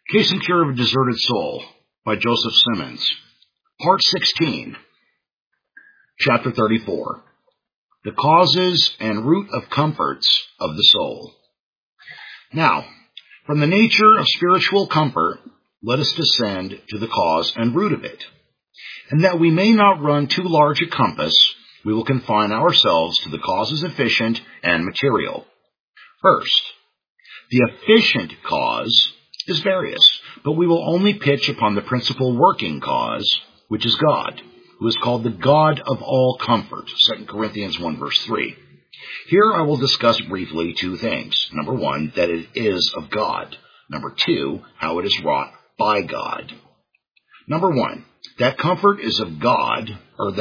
Case and Cure of a Deserted Soul by Joseph Simmons. Part 16, Chapter 34. The Causes and Root of Comforts of the Soul. Now, from the nature of spiritual comfort, let us descend to the cause and root of it. And that we may not run too large a compass, we will confine ourselves to the causes efficient and material. First, the efficient cause is various, but we will only pitch upon the principal working cause, which is God, who is called the God of all comfort, 2 Corinthians 1 verse 3. Here I will discuss briefly two things. Number one, that it is of God. Number two, how it is wrought by God. Number one, that comfort is of God,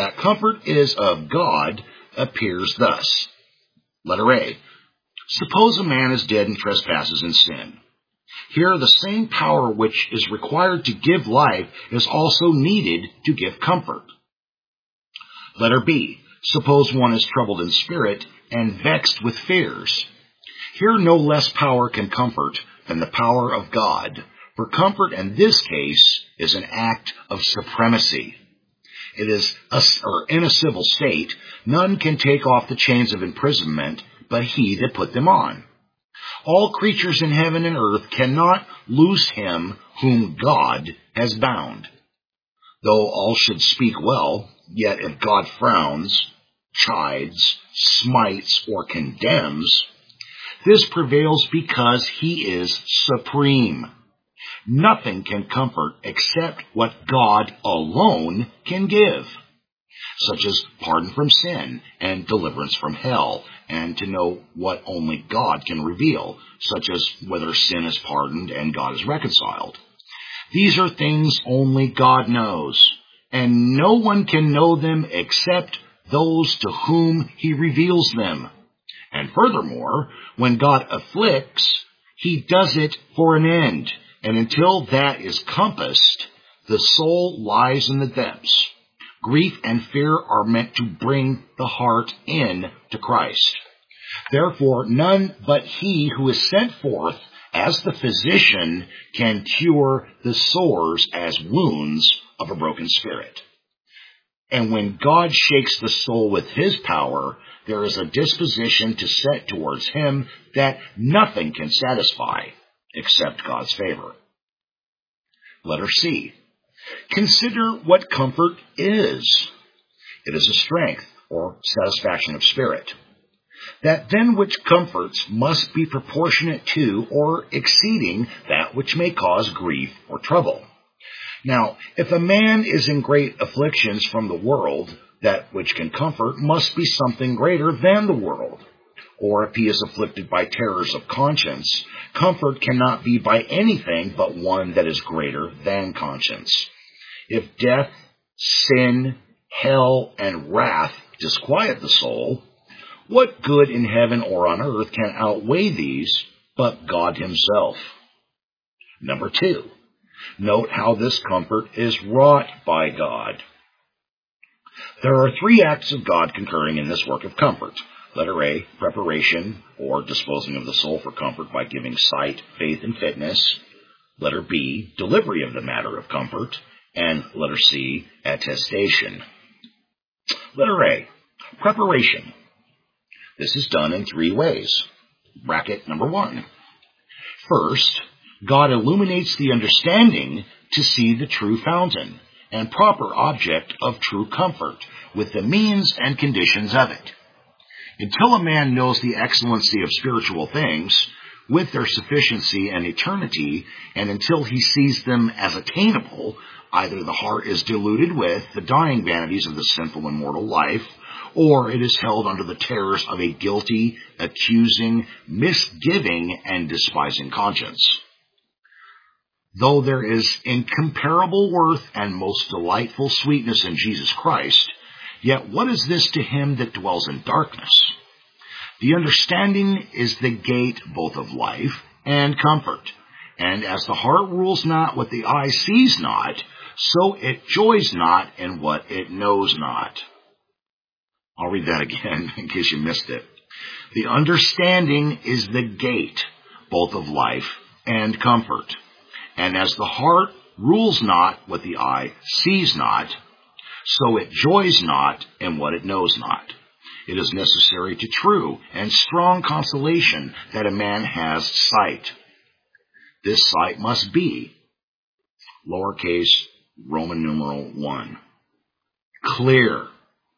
appears thus. Letter A. Suppose a man is dead in trespasses and sin. Here, the same power which is required to give life is also needed to give comfort. Letter B. Suppose one is troubled in spirit and vexed with fears. Here, no less power can comfort than the power of God, for comfort in this case is an act of supremacy. It is, in a civil state, none can take off the chains of imprisonment but he that put them on. All creatures in heaven and earth cannot loose him whom God has bound. Though all should speak well, yet if God frowns, chides, smites, or condemns, this prevails because he is supreme. Nothing can comfort except what God alone can give, such as pardon from sin and deliverance from hell, and to know what only God can reveal, such as whether sin is pardoned and God is reconciled. These are things only God knows, and no one can know them except those to whom he reveals them. And furthermore, when God afflicts, he does it for an end, and until that is compassed, the soul lies in the depths. Grief and fear are meant to bring the heart in to Christ. Therefore, none but he who is sent forth as the physician can cure the sores as wounds of a broken spirit. And when God shakes the soul with his power, there is a disposition to set towards him that nothing can satisfy except God's favor. Letter C. Consider what comfort is. It is a strength or satisfaction of spirit. That then which comforts must be proportionate to or exceeding that which may cause grief or trouble. Now, if a man is in great afflictions from the world, that which can comfort must be something greater than the world. Or if he is afflicted by terrors of conscience, comfort cannot be by anything but one that is greater than conscience. If death, sin, hell, and wrath disquiet the soul, what good in heaven or on earth can outweigh these but God himself? Number two, note how this comfort is wrought by God. There are three acts of God concurring in this work of comfort. Letter A, preparation or disposing of the soul for comfort by giving sight, faith, and fitness. Letter B, delivery of the matter of comfort. And letter C, attestation. Letter A, preparation. This is done in three ways. Bracket number one. First, God illuminates the understanding to see the true fountain and proper object of true comfort with the means and conditions of it. Until a man knows the excellency of spiritual things, with their sufficiency and eternity, and until he sees them as attainable, either the heart is deluded with the dying vanities of the sinful and mortal life, or it is held under the terrors of a guilty, accusing, misgiving, and despising conscience. Though there is incomparable worth and most delightful sweetness in Jesus Christ, yet what is this to him that dwells in darkness? The understanding is the gate both of life and comfort. And as the heart rules not what the eye sees not, so it joys not in what it knows not. I'll read that again in case you missed it. The understanding is the gate both of life and comfort. And as the heart rules not what the eye sees not, so it joys not in what it knows not. It is necessary to true and strong consolation that a man has sight. This sight must be, lowercase Roman numeral 1, clear.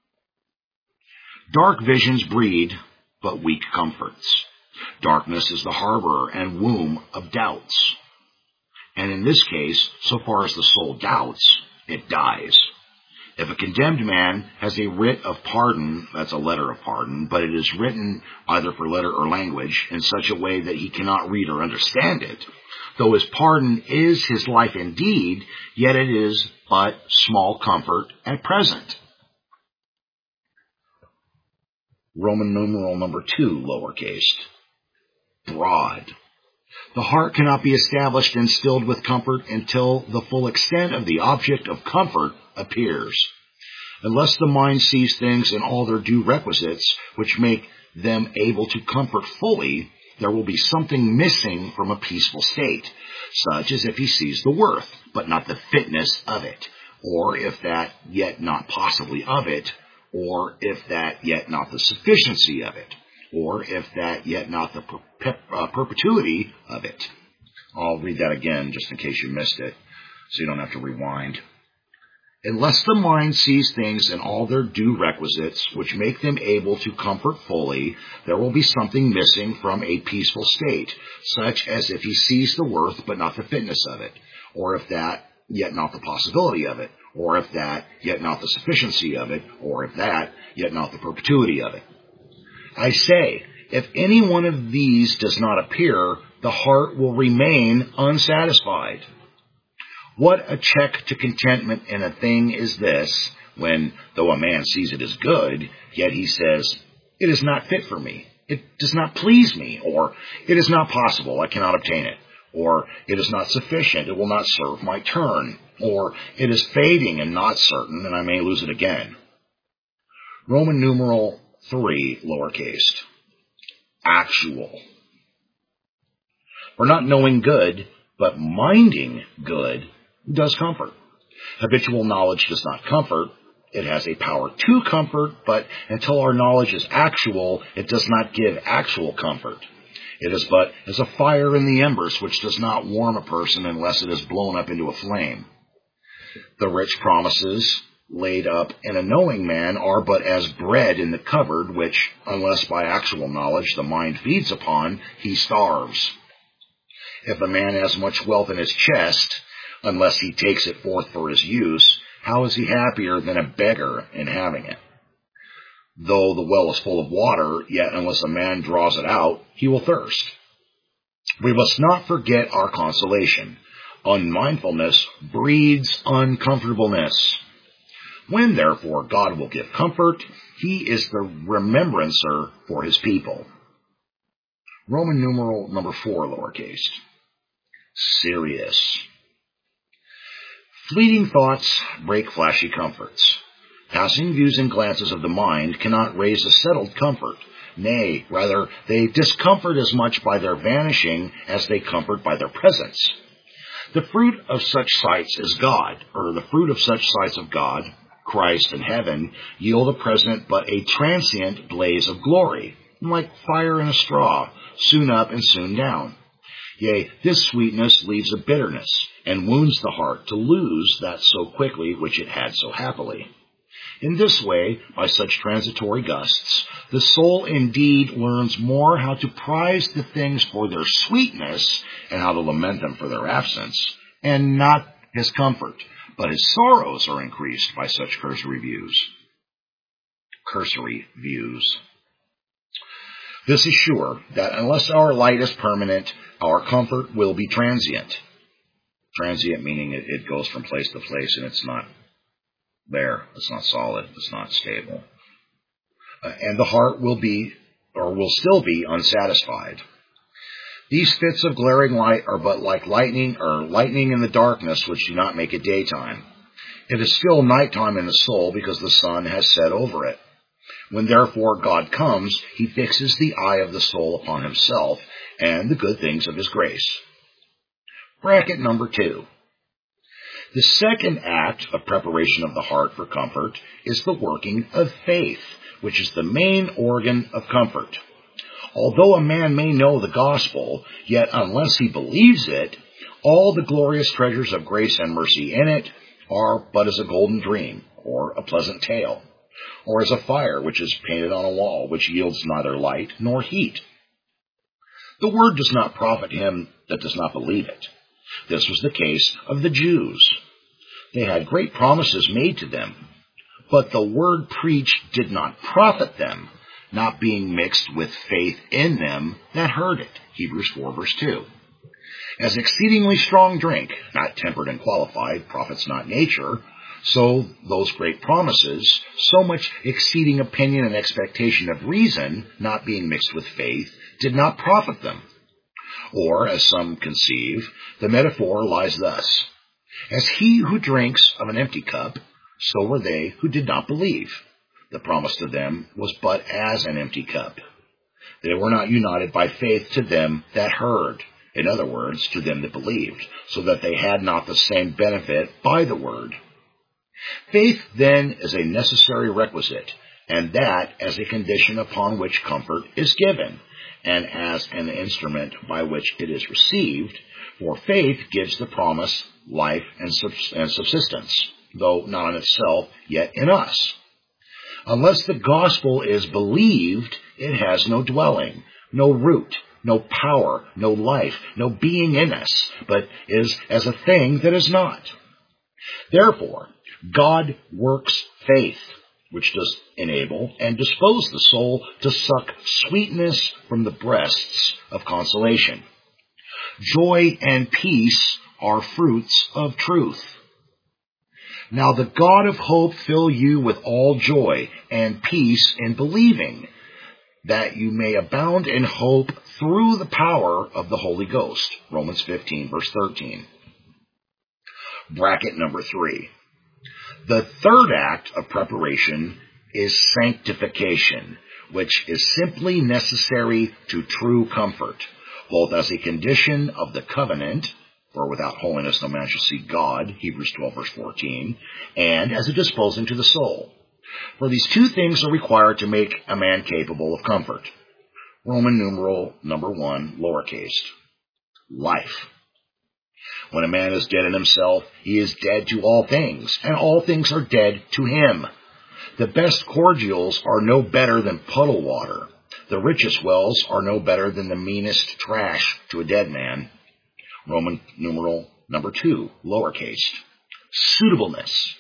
Dark visions breed but weak comforts. Darkness is the harborer and womb of doubts. And in this case, so far as the soul doubts, it dies. If a condemned man has a writ of pardon, that's a letter of pardon, but it is written either for letter or language in such a way that he cannot read or understand it, though his pardon is his life indeed, yet it is but small comfort at present. Roman numeral number 2, lowercase, broad. The heart cannot be established and stilled with comfort until the full extent of the object of comfort appears. Unless the mind sees things in all their due requisites, which make them able to comfort fully, there will be something missing from a peaceful state, such as if he sees the worth, but not the fitness of it, or if that, yet not possibly of it, or if that, yet not the sufficiency of it, or if that, yet not the perpetuity of it. I'll read that again just in case you missed it, so you don't have to rewind. Unless the mind sees things in all their due requisites, which make them able to comfort fully, there will be something missing from a peaceful state, such as if he sees the worth but not the fitness of it, or if that, yet not the possibility of it, or if that, yet not the sufficiency of it, or if that, yet not the perpetuity of it. I say, if any one of these does not appear, the heart will remain unsatisfied. What a check to contentment in a thing is this, when, though a man sees it as good, yet he says, it is not fit for me, it does not please me, or it is not possible, I cannot obtain it, or it is not sufficient, it will not serve my turn, or it is fading and not certain, and I may lose it again. Roman numeral 3, lowercase, actual. For not knowing good, but minding good, does comfort. Habitual knowledge does not comfort. It has a power to comfort, but until our knowledge is actual, it does not give actual comfort. It is but as a fire in the embers, which does not warm a person unless it is blown up into a flame. The rich promises laid up in a knowing man are but as bread in the cupboard, which, unless by actual knowledge the mind feeds upon, he starves. If a man has much wealth in his chest, unless he takes it forth for his use, how is he happier than a beggar in having it? Though the well is full of water, yet unless a man draws it out, he will thirst. We must not forget our consolation. Unmindfulness breeds uncomfortableness. When, therefore, God will give comfort, he is the remembrancer for his people. Roman numeral number 4, lowercase, serious. Fleeting thoughts break flashy comforts. Passing views and glances of the mind cannot raise a settled comfort. Nay, rather, they discomfort as much by their vanishing as they comfort by their presence. The fruit of such sights as God, or the fruit of such sights of God, Christ and heaven, yield a present but a transient blaze of glory, like fire in a straw, soon up and soon down. Yea, this sweetness leaves a bitterness, and wounds the heart to lose that so quickly which it had so happily. In this way, by such transitory gusts, the soul indeed learns more how to prize the things for their sweetness, and how to lament them for their absence, and not his comfort, but his sorrows are increased by such cursory views. This is sure, that unless our light is permanent, our comfort will be transient. Transient meaning it goes from place to place and it's not there. It's not solid. It's not stable. And the heart will still be unsatisfied. These fits of glaring light are but like lightning in the darkness which do not make it daytime. It is still nighttime in the soul because the sun has set over it. When therefore God comes, he fixes the eye of the soul upon himself and the good things of his grace. Bracket number 2. The second act of preparation of the heart for comfort is the working of faith, which is the main organ of comfort. Although a man may know the gospel, yet unless he believes it, all the glorious treasures of grace and mercy in it are but as a golden dream, or a pleasant tale, or as a fire which is painted on a wall, which yields neither light nor heat. The word does not profit him that does not believe it. This was the case of the Jews. They had great promises made to them, but the word preached did not profit them, not being mixed with faith in them that heard it. Hebrews 4 verse 2. As exceedingly strong drink, not tempered and qualified, profits not nature, so those great promises, so much exceeding opinion and expectation of reason, not being mixed with faith, did not profit them. Or, as some conceive, the metaphor lies thus: as he who drinks of an empty cup, so were they who did not believe. The promise to them was but as an empty cup. They were not united by faith to them that heard, in other words, to them that believed, so that they had not the same benefit by the word. Faith, then, is a necessary requisite, and that as a condition upon which comfort is given, and as an instrument by which it is received, for faith gives the promise life and subsistence, though not in itself, yet in us. Unless the gospel is believed, it has no dwelling, no root, no power, no life, no being in us, but is as a thing that is not. Therefore, God works faith, which does enable and dispose the soul to suck sweetness from the breasts of consolation. Joy and peace are fruits of truth. Now the God of hope fill you with all joy and peace in believing, that you may abound in hope through the power of the Holy Ghost. Romans 15, verse 13. Bracket number 3. The third act of preparation is sanctification, which is simply necessary to true comfort, both as a condition of the covenant, for without holiness no man shall see God, Hebrews 12 verse 14, and as a disposing to the soul. For these two things are required to make a man capable of comfort. Roman numeral number 1, lowercase. Life. When a man is dead in himself, he is dead to all things, and all things are dead to him. The best cordials are no better than puddle water. The richest wells are no better than the meanest trash to a dead man. Roman numeral number 2, lowercase. Suitableness.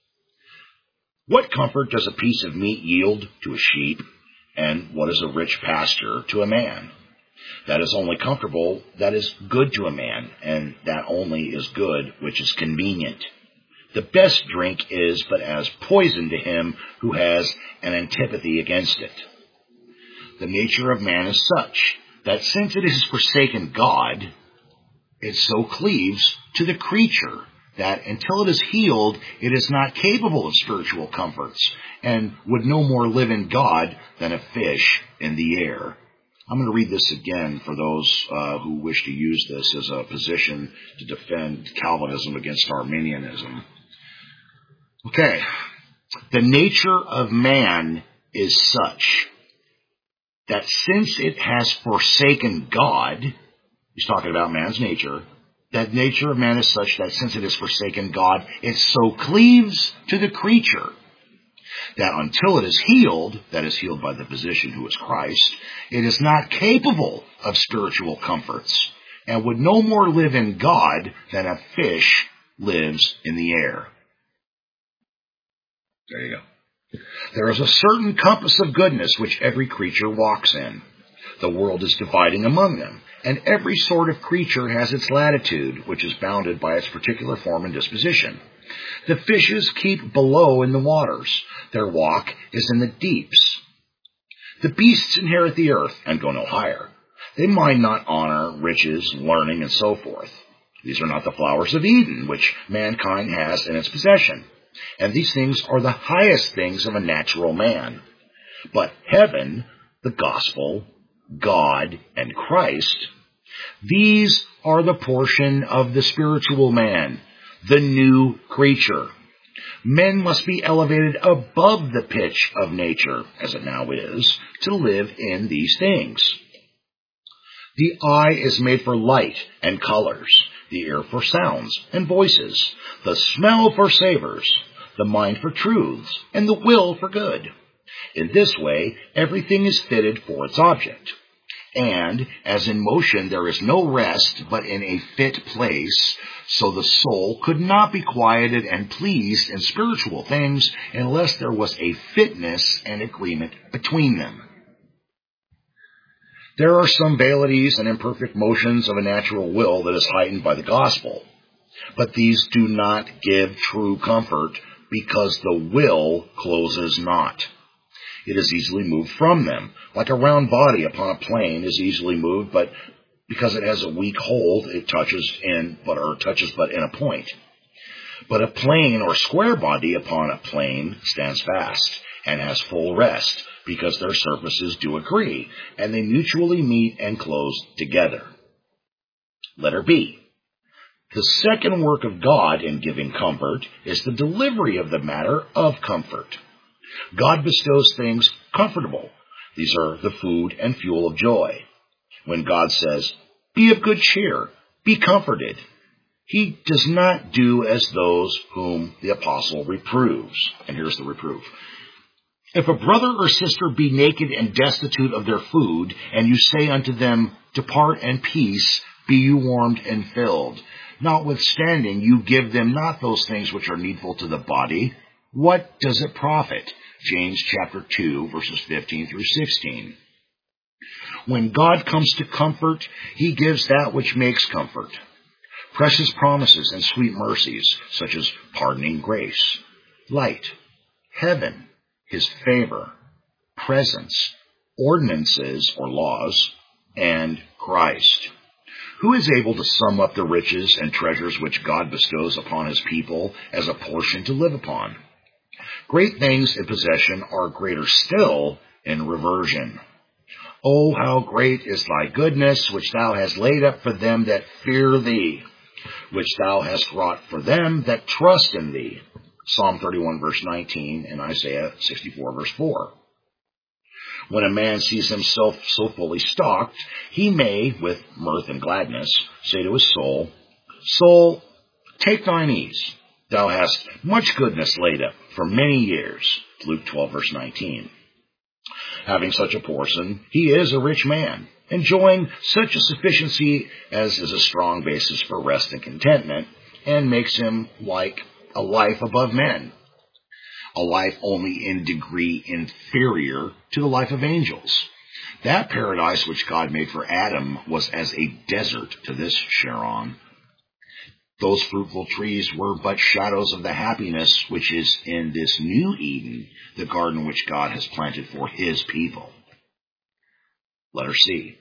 What comfort does a piece of meat yield to a sheep, and what is a rich pasture to a man? That is only comfortable that is good to a man, and that only is good which is convenient. The best drink is but as poison to him who has an antipathy against it. The nature of man is such that since it has forsaken God, it so cleaves to the creature that until it is healed, it is not capable of spiritual comforts, and would no more live in God than a fish in the air. I'm going to read this again for those who wish to use this as a position to defend Calvinism against Arminianism. Okay. The nature of man is such that since it has forsaken God, he's talking about man's nature, that nature of man is such that since it has forsaken God, it so cleaves to the creature that until it is healed, that is healed by the physician who is Christ, it is not capable of spiritual comforts, and would no more live in God than a fish lives in the air. There you go. There is a certain compass of goodness which every creature walks in. The world is dividing among them, and every sort of creature has its latitude, which is bounded by its particular form and disposition. The fishes keep below in the waters. Their walk is in the deeps. The beasts inherit the earth and go no higher. They mind not honor, riches, learning, and so forth. These are not the flowers of Eden, which mankind has in its possession. And these things are the highest things of a natural man. But heaven, the gospel, God, and Christ, These are the portion of the spiritual man, the new creature. Men must be elevated above the pitch of nature, as it now is, to live in these things. The eye is made for light and colors, the ear for sounds and voices, the smell for savors, the mind for truths, and the will for good. In this way, everything is fitted for its object. And, as in motion there is no rest but in a fit place, so the soul could not be quieted and pleased in spiritual things unless there was a fitness and agreement between them. There are some vanities and imperfect motions of a natural will that is heightened by the gospel, but these do not give true comfort because the will closes not. It is easily moved from them, like a round body upon a plane is easily moved, but because it has a weak hold, it touches but in a point. But a plane or square body upon a plane stands fast and has full rest, because their surfaces do agree, and they mutually meet and close together. Letter B. The second work of God in giving comfort is the delivery of the matter of comfort. God bestows things comfortable. These are the food and fuel of joy. When God says, "Be of good cheer, be comforted," he does not do as those whom the apostle reproves. And here's the reproof. If a brother or sister be naked and destitute of their food, and you say unto them, "Depart in peace, be you warmed and filled," notwithstanding you give them not those things which are needful to the body, what does it profit? James chapter 2, verses 15 through 16. When God comes to comfort, he gives that which makes comfort. Precious promises and sweet mercies, such as pardoning grace, light, heaven, his favor, presence, ordinances or laws, and Christ. Who is able to sum up the riches and treasures which God bestows upon his people as a portion to live upon? Great things in possession are greater still in reversion. Oh, how great is thy goodness, which thou hast laid up for them that fear thee, which thou hast wrought for them that trust in thee. Psalm 31, verse 19, and Isaiah 64, verse 4. When a man sees himself so fully stocked, he may, with mirth and gladness, say to his soul, "Soul, take thine ease. Thou hast much goodness laid up for many years." Luke 12, verse 19. Having such a portion, he is a rich man, enjoying such a sufficiency as is a strong basis for rest and contentment, and makes him like a life above men, a life only in degree inferior to the life of angels. That paradise which God made for Adam was as a desert to this Sharon. Those fruitful trees were but shadows of the happiness which is in this new Eden, the garden which God has planted for his people. Letter C.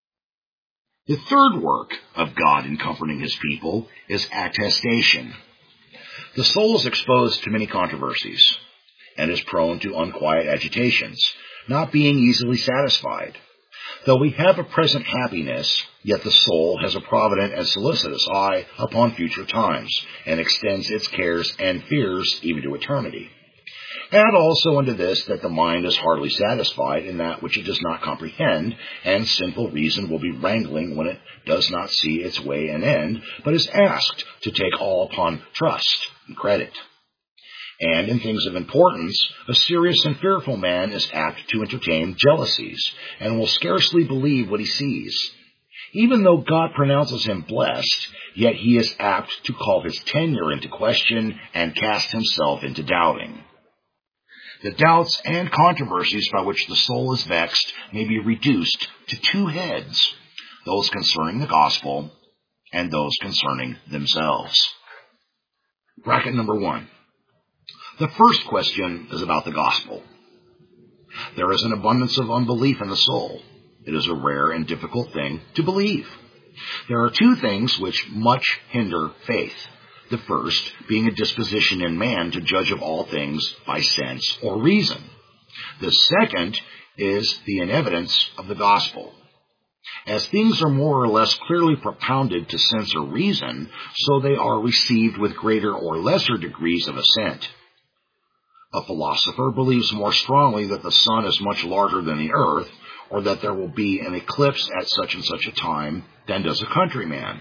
The third work of God in comforting his people is attestation. The soul is exposed to many controversies and is prone to unquiet agitations, not being easily satisfied. Though we have a present happiness, yet the soul has a provident and solicitous eye upon future times, and extends its cares and fears even to eternity. Add also unto this that the mind is hardly satisfied in that which it does not comprehend, and sinful reason will be wrangling when it does not see its way and end, but is asked to take all upon trust and credit. And in things of importance, a serious and fearful man is apt to entertain jealousies, and will scarcely believe what he sees. Even though God pronounces him blessed, yet he is apt to call his tenure into question and cast himself into doubting. The doubts and controversies by which the soul is vexed may be reduced to two heads, those concerning the gospel and those concerning themselves. Bracket number 1. The first question is about the gospel. There is an abundance of unbelief in the soul. It is a rare and difficult thing to believe. There are two things which much hinder faith. The first being a disposition in man to judge of all things by sense or reason. The second is the inevidence of the gospel. As things are more or less clearly propounded to sense or reason, so they are received with greater or lesser degrees of assent. A philosopher believes more strongly that the sun is much larger than the earth, or that there will be an eclipse at such and such a time, than does a countryman.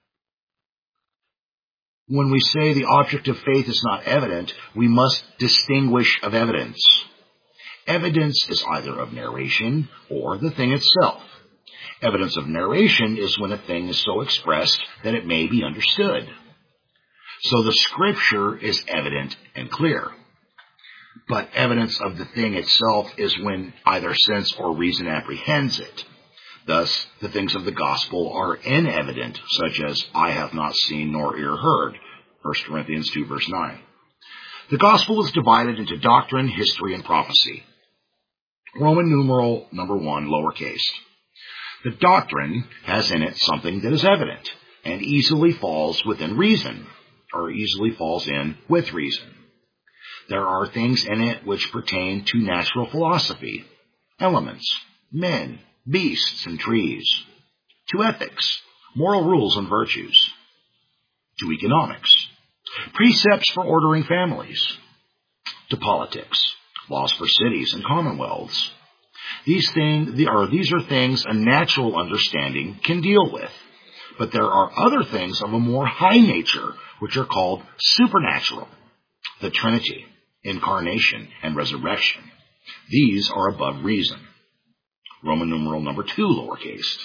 When we say the object of faith is not evident, we must distinguish of evidence. Evidence is either of narration or the thing itself. Evidence of narration is when a thing is so expressed that it may be understood. So the Scripture is evident and clear. But evidence of the thing itself is when either sense or reason apprehends it. Thus, the things of the gospel are inevident, such as, I have not seen nor ear heard, 1 Corinthians 2, verse 9. The gospel is divided into doctrine, history, and prophecy. Roman numeral number 1, lowercase. The doctrine has in it something that is evident, and easily falls within reason, or easily falls in with reason. There are things in it which pertain to natural philosophy, elements, men, beasts, and trees, to ethics, moral rules and virtues, to economics, precepts for ordering families, to politics, laws for cities and commonwealths. These are things a natural understanding can deal with, but there are other things of a more high nature which are called supernatural, the Trinity, incarnation, and resurrection. These are above reason. Roman numeral number 2, lowercase.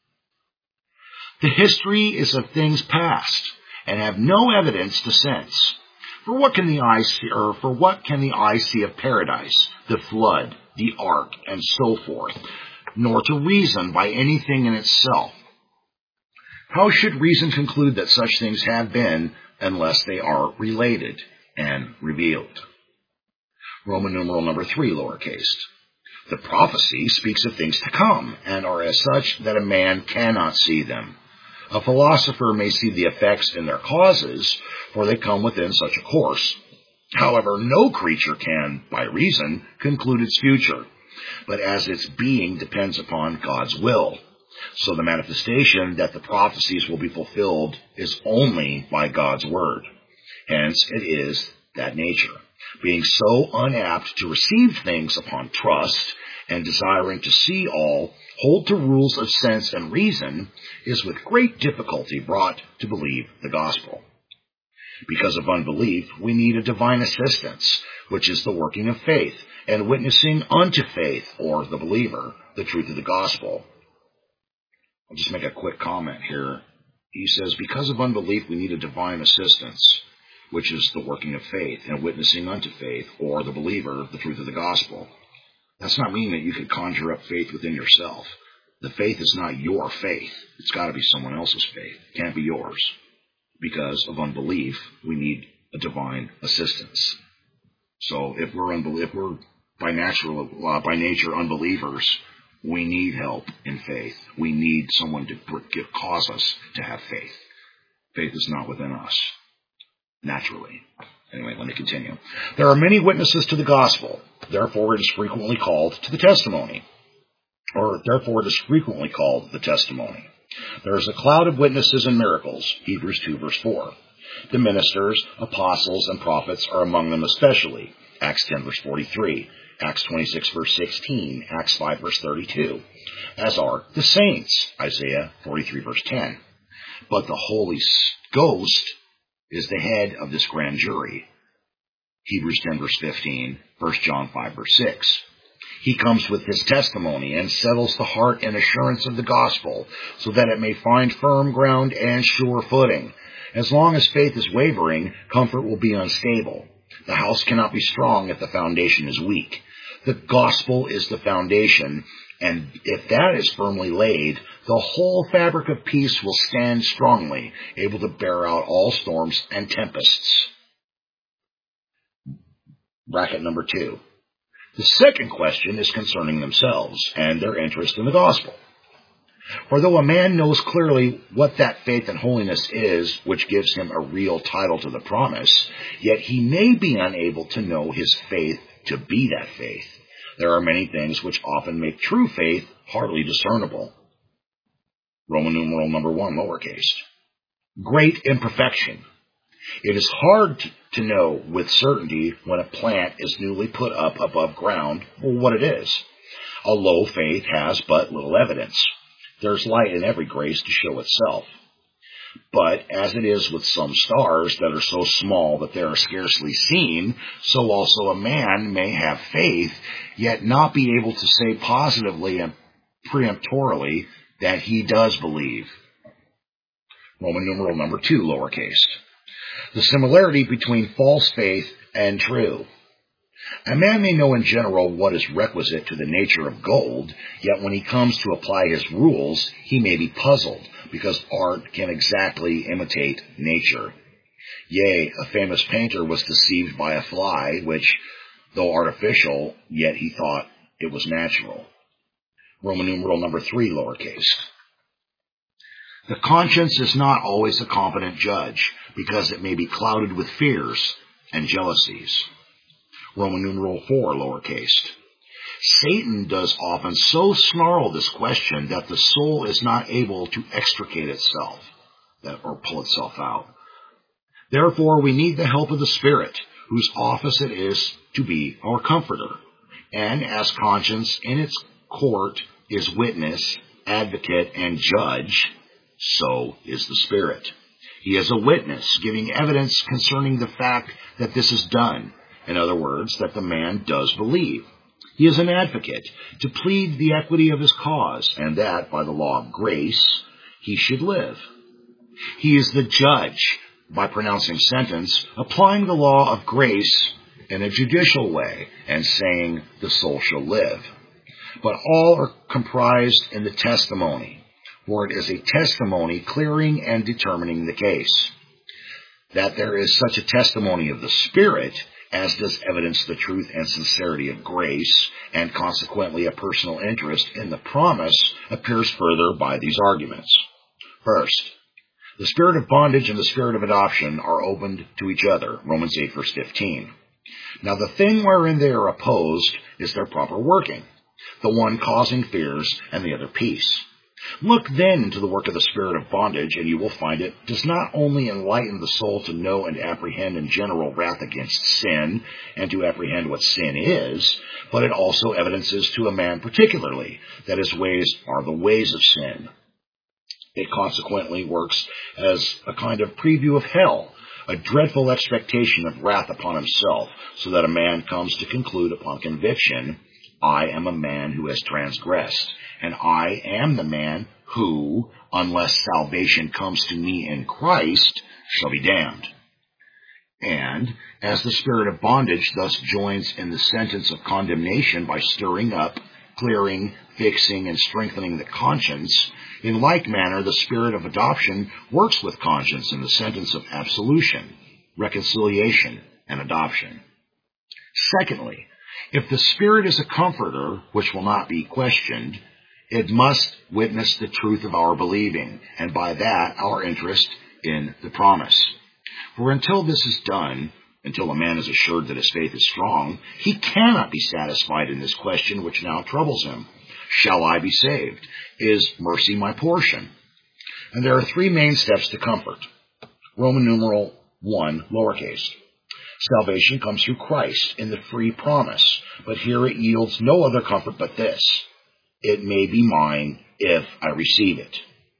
The history is of things past, and have no evidence to sense. For what can the eye see of paradise, the flood, the ark, and so forth, nor to reason by anything in itself? How should reason conclude that such things have been unless they are related and revealed? Roman numeral number 3, lowercase. The prophecy speaks of things to come, and are as such that a man cannot see them. A philosopher may see the effects in their causes, for they come within such a course. However, no creature can, by reason, conclude its future, but as its being depends upon God's will. So the manifestation that the prophecies will be fulfilled is only by God's word. Hence, it is that nature, being so unapt to receive things upon trust, and desiring to see all, hold to rules of sense and reason, is with great difficulty brought to believe the gospel. Because of unbelief, we need a divine assistance, which is the working of faith, and witnessing unto faith, or the believer, the truth of the gospel. I'll just make a quick comment here. He says, because of unbelief, we need a divine assistance, which is the working of faith, and witnessing unto faith, or the believer, the truth of the gospel. That's not meaning that you could conjure up faith within yourself. The faith is not your faith. It's got to be someone else's faith. It can't be yours. Because of unbelief, we need a divine assistance. So if we're by nature unbelievers, we need help in faith. We need someone to cause us to have faith. Faith is not within us, naturally. Anyway, let me continue. There are many witnesses to the gospel. Therefore, it is frequently called to the testimony. Therefore, it is frequently called the testimony. There is a cloud of witnesses and miracles, Hebrews 2, verse 4. The ministers, apostles, and prophets are among them especially, Acts 10, verse 43, Acts 26, verse 16, Acts 5, verse 32, as are the saints, Isaiah 43, verse 10. But the Holy Ghost is the head of this grand jury, Hebrews 10, verse 15, 1 John 5, verse 6. He comes with his testimony and settles the heart in assurance of the gospel, so that it may find firm ground and sure footing. As long as faith is wavering, comfort will be unstable. The house cannot be strong if the foundation is weak. The gospel is the foundation, and if that is firmly laid, the whole fabric of peace will stand strongly, able to bear out all storms and tempests. Bracket number 2. The second question is concerning themselves and their interest in the gospel. For though a man knows clearly what that faith and holiness is, which gives him a real title to the promise, yet he may be unable to know his faith to be that faith. There are many things which often make true faith hardly discernible. Roman numeral number 1, lowercase. Great imperfection. It is hard to know with certainty when a plant is newly put up above ground or what it is. A low faith has but little evidence. There's light in every grace to show itself. But as it is with some stars that are so small that they are scarcely seen, so also a man may have faith, yet not be able to say positively and peremptorily that he does believe. Roman numeral number 2, lowercase. The similarity between false faith and true. A man may know in general what is requisite to the nature of gold, yet when he comes to apply his rules, he may be puzzled, because art can exactly imitate nature. Yea, a famous painter was deceived by a fly, which, though artificial, yet he thought it was natural. Roman numeral number 3, lowercase. The conscience is not always a competent judge, because it may be clouded with fears and jealousies. Roman numeral 4, lowercase. Satan does often so snarl this question that the soul is not able to extricate itself, or pull itself out. Therefore, we need the help of the Spirit, whose office it is to be our comforter. And as conscience in its court is witness, advocate, and judge, so is the Spirit. He is a witness, giving evidence concerning the fact that this is done. In other words, that the man does believe. He is an advocate to plead the equity of his cause, and that, by the law of grace, he should live. He is the judge, by pronouncing sentence, applying the law of grace in a judicial way, and saying, the soul shall live. But all are comprised in the testimony, for it is a testimony clearing and determining the case. That there is such a testimony of the Spirit, as does evidence the truth and sincerity of grace, and consequently a personal interest in the promise, appears further by these arguments. First, the spirit of bondage and the spirit of adoption are opened to each other, Romans 8, verse 15. Now the thing wherein they are opposed is their proper working, the one causing fears and the other peace. Look then into the work of the spirit of bondage, and you will find it does not only enlighten the soul to know and apprehend in general wrath against sin, and to apprehend what sin is, but it also evidences to a man particularly that his ways are the ways of sin. It consequently works as a kind of preview of hell, a dreadful expectation of wrath upon himself, so that a man comes to conclude upon conviction, I am a man who has transgressed, and I am the man who, unless salvation comes to me in Christ, shall be damned. And, as the spirit of bondage thus joins in the sentence of condemnation by stirring up, clearing, fixing, and strengthening the conscience, in like manner the spirit of adoption works with conscience in the sentence of absolution, reconciliation, and adoption. Secondly, if the Spirit is a comforter, which will not be questioned, it must witness the truth of our believing, and by that our interest in the promise. For until this is done, until a man is assured that his faith is strong, he cannot be satisfied in this question which now troubles him. Shall I be saved? Is mercy my portion? And there are 3 main steps to comfort. Roman numeral 1, lowercase. Salvation comes through Christ in the free promise, but here it yields no other comfort but this. It may be mine if I receive it.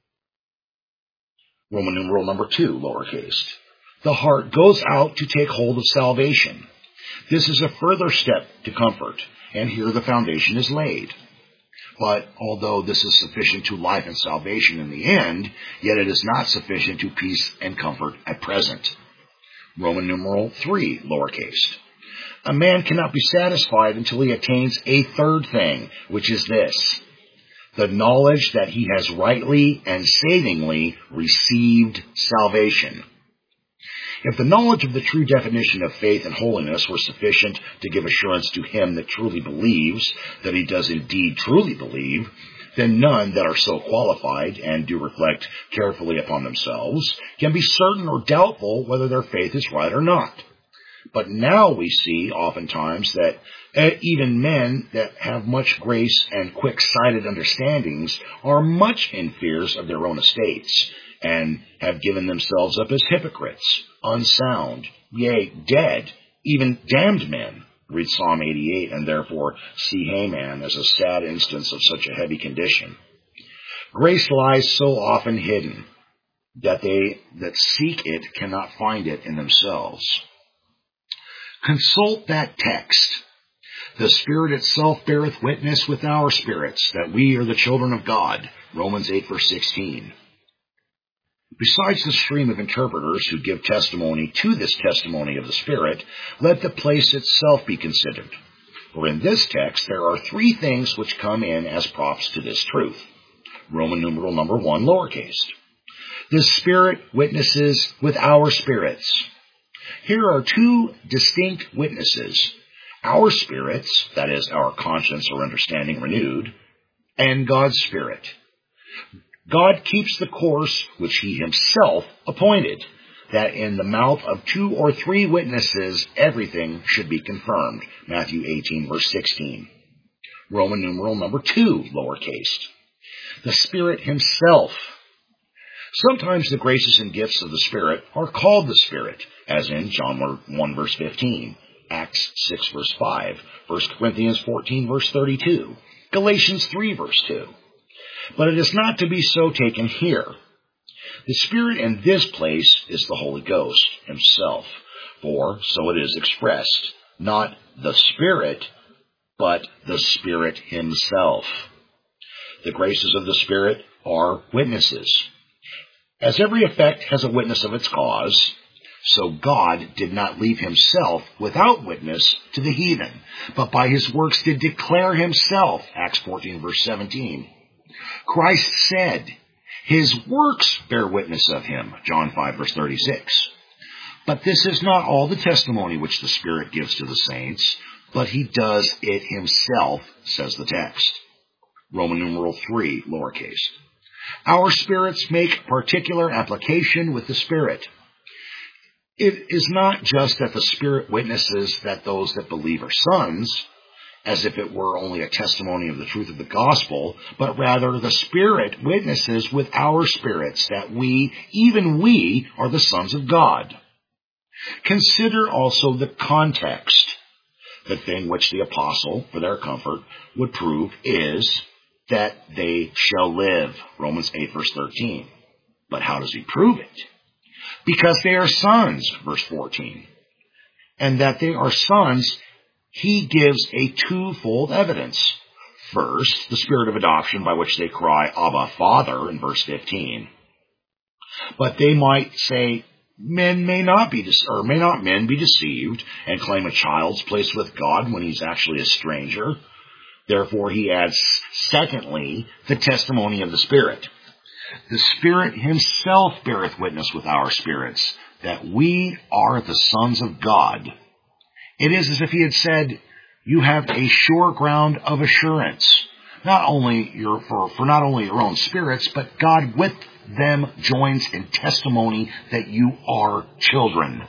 Roman numeral number 2, lowercase. The heart goes out to take hold of salvation. This is a further step to comfort, and here the foundation is laid. But although this is sufficient to life and salvation in the end, yet it is not sufficient to peace and comfort at present. Roman numeral 3, lowercase. A man cannot be satisfied until he attains a third thing, which is this: the knowledge that he has rightly and savingly received salvation. If the knowledge of the true definition of faith and holiness were sufficient to give assurance to him that truly believes that he does indeed truly believe, then none that are so qualified and do reflect carefully upon themselves can be certain or doubtful whether their faith is right or not. But now we see oftentimes that even men that have much grace and quick-sighted understandings are much in fears of their own estates, and have given themselves up as hypocrites, unsound, yea, dead, even damned men. Read Psalm 88, and therefore see Haman as a sad instance of such a heavy condition. Grace lies so often hidden that they that seek it cannot find it in themselves. Consult that text. The Spirit itself beareth witness with our spirits that we are the children of God. Romans 8, verse 16. Besides the stream of interpreters who give testimony to this testimony of the Spirit, let the place itself be considered. For in this text there are three things which come in as props to this truth. Roman numeral number 1, lowercase. The Spirit witnesses with our spirits. Here are two distinct witnesses. Our spirits, that is, our conscience or understanding renewed, and God's Spirit. God keeps the course which he himself appointed, that in the mouth of 2 or 3 witnesses everything should be confirmed. Matthew 18, verse 16. Roman numeral number 2, lowercase. The Spirit himself. Sometimes the graces and gifts of the Spirit are called the Spirit, as in John 1, verse 15, Acts 6, verse 5, 1 Corinthians 14, verse 32, Galatians 3, verse 2. But it is not to be so taken here. The Spirit in this place is the Holy Ghost himself, for so it is expressed, not the Spirit, but the Spirit himself. The graces of the Spirit are witnesses. As every effect has a witness of its cause, so God did not leave himself without witness to the heathen, but by his works did declare himself, Acts 14, verse 17. Christ said, his works bear witness of him, John 5, verse 36. But this is not all the testimony which the Spirit gives to the saints, but he does it himself, says the text. Roman numeral 3, lowercase. Our spirits make particular application with the Spirit. It is not just that the Spirit witnesses that those that believe are sons, as if it were only a testimony of the truth of the gospel, but rather the Spirit witnesses with our spirits that we, even we, are the sons of God. Consider also the context. The thing which the apostle, for their comfort, would prove is that they shall live. Romans 8, verse 13. But how does he prove it? Because they are sons, verse 14. And that they are sons, he gives a twofold evidence. First, the spirit of adoption by which they cry, Abba, Father, in verse 15. But they might say, may not men be deceived and claim a child's place with God when he's actually a stranger? Therefore, he adds, secondly, the testimony of the Spirit. The Spirit himself beareth witness with our spirits that we are the sons of God. It is as if he had said, you have a sure ground of assurance, not only for not only your own spirits, but God with them joins in testimony that you are children.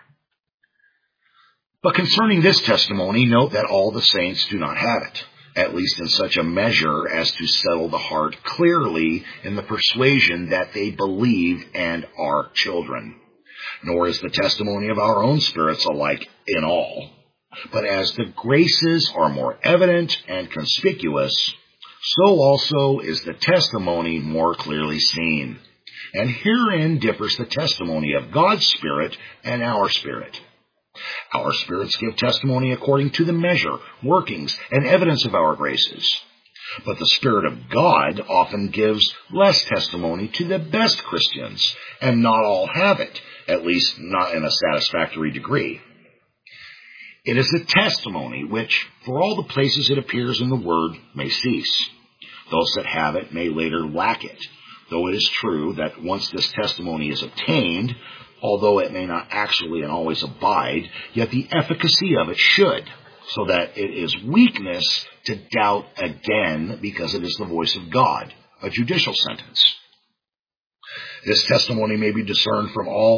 But concerning this testimony, note that all the saints do not have it, at least in such a measure as to settle the heart clearly in the persuasion that they believe and are children. Nor is the testimony of our own spirits alike in all. But as the graces are more evident and conspicuous, so also is the testimony more clearly seen. And herein differs the testimony of God's Spirit and our spirit. Our spirits give testimony according to the measure, workings, and evidence of our graces. But the Spirit of God often gives less testimony to the best Christians, and not all have it, at least not in a satisfactory degree. It is a testimony which, for all the places it appears in the Word, may cease. Those that have it may later lack it, though it is true that once this testimony is obtained, although it may not actually and always abide, yet the efficacy of it should, so that it is weakness to doubt again, because it is the voice of God, a judicial sentence. This testimony may be discerned from all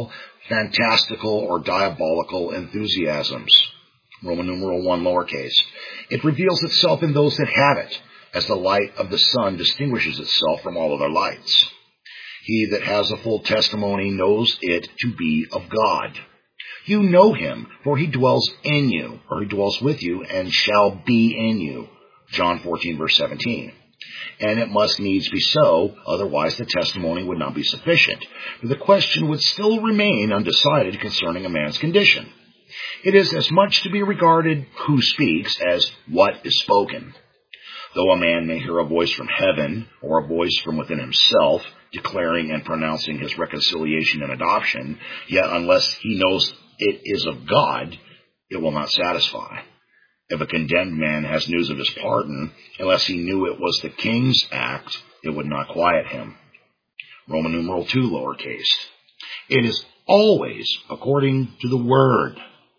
fantastical or diabolical enthusiasms. Roman numeral 1 lowercase. It reveals itself in those that have it, as the light of the sun distinguishes itself from all other lights. He that has a full testimony knows it to be of God. You know him, for he dwells in you, or he dwells with you, and shall be in you. John 14, verse 17. And it must needs be so, otherwise the testimony would not be sufficient, for the question would still remain undecided concerning a man's condition. It is as much to be regarded who speaks as what is spoken. Though a man may hear a voice from heaven, or a voice from within himself, declaring and pronouncing his reconciliation and adoption, yet unless he knows it is of God, it will not satisfy. If a condemned man has news of his pardon, unless he knew it was the king's act, it would not quiet him. Roman numeral 2 lowercase. It is always according to the Word.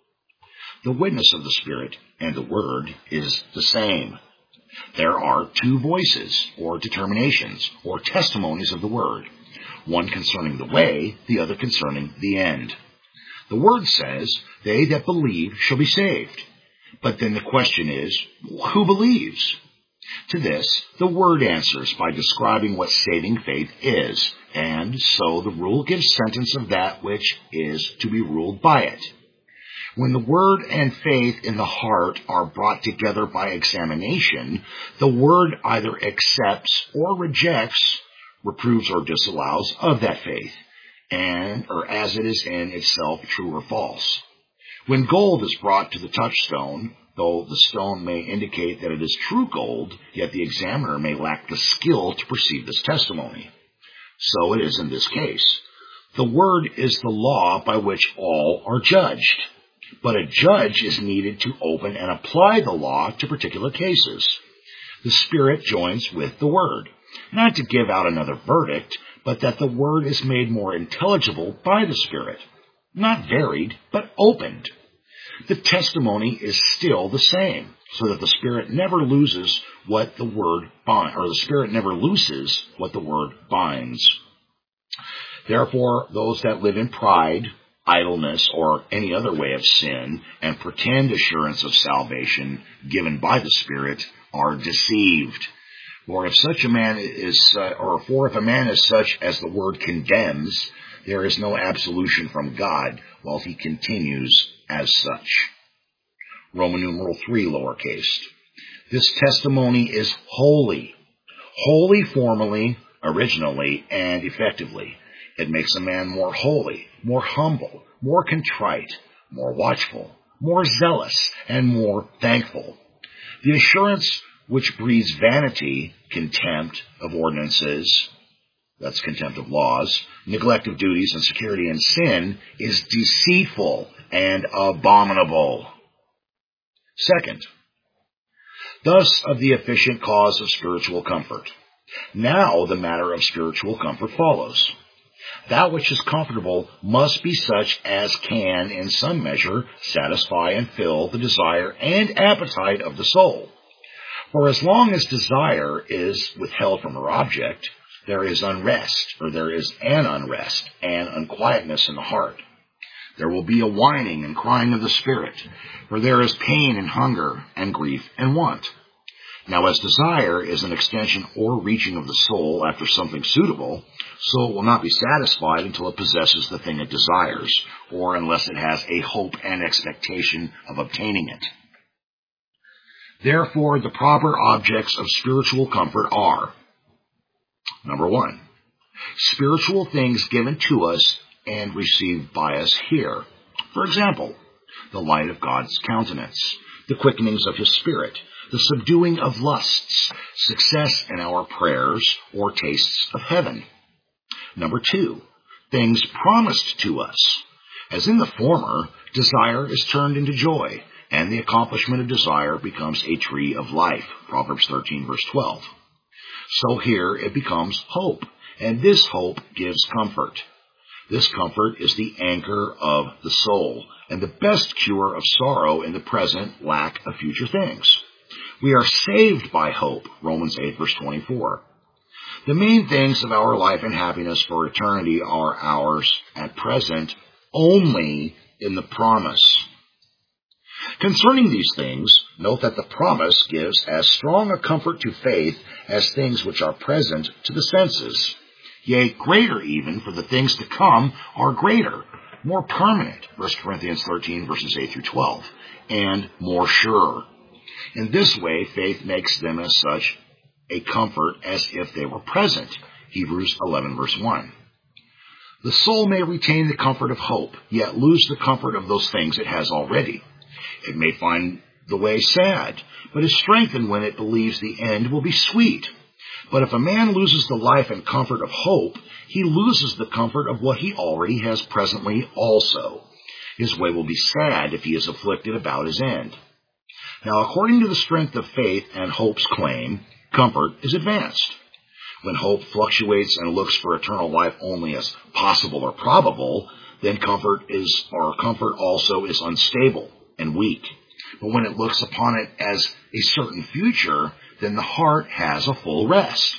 The witness of the Spirit and the Word is the same. There are two voices, or determinations, or testimonies of the Word, one concerning the way, the other concerning the end. The Word says, they that believe shall be saved. But then the question is, who believes? To this, the Word answers by describing what saving faith is, and so the rule gives sentence of that which is to be ruled by it. When the Word and faith in the heart are brought together by examination, the Word either accepts or rejects, reproves or disallows of that faith, or as it is in itself true or false. When gold is brought to the touchstone, though the stone may indicate that it is true gold, yet the examiner may lack the skill to perceive this testimony. So it is in this case. The Word is the law by which all are judged. But a judge is needed to open and apply the law to particular cases. The Spirit joins with the Word, not to give out another verdict, but that the Word is made more intelligible by the Spirit, not varied, but opened. The testimony is still the same, so that the Spirit never loses what the Word binds, or the Spirit never looses what the Word binds. Therefore, those that live in pride, idleness, or any other way of sin, and pretend assurance of salvation given by the Spirit, are deceived. For if a man is such as the Word condemns, there is no absolution from God while he continues as such. Roman numeral 3 lowercase. This testimony is holy. Holy formally, originally, and effectively. It makes a man more holy, more humble, more contrite, more watchful, more zealous, and more thankful. The assurance which breeds vanity, contempt of ordinances, that's contempt of laws, neglect of duties, and security in sin, is deceitful and abominable. Second, thus of the efficient cause of spiritual comfort. Now the matter of spiritual comfort follows. That which is comfortable must be such as can, in some measure, satisfy and fill the desire and appetite of the soul. For as long as desire is withheld from her object, there is unrest, or there is an unrest and unquietness in the heart. There will be a whining and crying of the spirit, for there is pain and hunger and grief and want. Now, as desire is an extension or reaching of the soul after something suitable, so it will not be satisfied until it possesses the thing it desires, or unless it has a hope and expectation of obtaining it. Therefore, the proper objects of spiritual comfort are, number 1, spiritual things given to us and received by us here. For example, the light of God's countenance, the quickenings of His Spirit, the subduing of lusts, success in our prayers, or tastes of heaven. Number 2, things promised to us. As in the former, desire is turned into joy, and the accomplishment of desire becomes a tree of life. Proverbs 13, verse 12. So here it becomes hope, and this hope gives comfort. This comfort is the anchor of the soul, and the best cure of sorrow in the present lack of future things. We are saved by hope, Romans 8, verse 24. The main things of our life and happiness for eternity are ours at present only in the promise. Concerning these things, note that the promise gives as strong a comfort to faith as things which are present to the senses. Yea, greater even, for the things to come are greater, more permanent, 1 Corinthians 13, verses 8 through 12, and more sure. In this way, faith makes them as such a comfort as if they were present, Hebrews 11, verse 1. The soul may retain the comfort of hope, yet lose the comfort of those things it has already. It may find the way sad, but is strengthened when it believes the end will be sweet. But if a man loses the life and comfort of hope, he loses the comfort of what he already has presently also. His way will be sad if he is afflicted about his end. Now, according to the strength of faith and hope's claim, comfort is advanced. When hope fluctuates and looks for eternal life only as possible or probable, then comfort also is unstable and weak. But when it looks upon it as a certain future, then the heart has a full rest.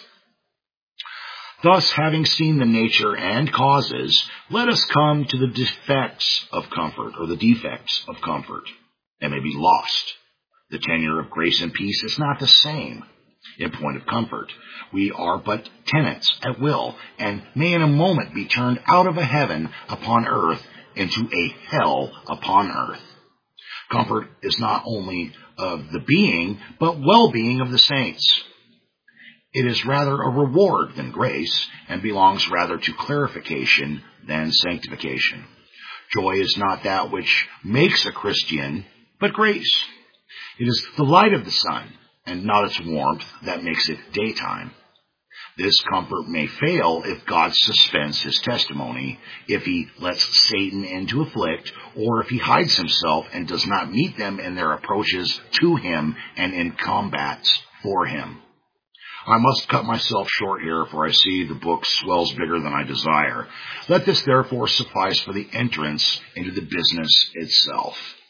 Thus, having seen the nature and causes, let us come to the defects of comfort, or the defects of comfort, that may be lost. The tenure of grace and peace is not the same. In point of comfort, we are but tenants at will, and may in a moment be turned out of a heaven upon earth into a hell upon earth. Comfort is not only of the being, but well-being of the saints. It is rather a reward than grace, and belongs rather to clarification than sanctification. Joy is not that which makes a Christian, but grace. It is the light of the sun, and not its warmth, that makes it daytime. This comfort may fail if God suspends his testimony, if he lets Satan in to afflict, or if he hides himself and does not meet them in their approaches to him and in combats for him. I must cut myself short here, for I see the book swells bigger than I desire. Let this therefore suffice for the entrance into the business itself.